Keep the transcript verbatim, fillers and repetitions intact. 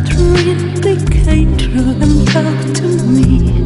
that really came true and talked to me.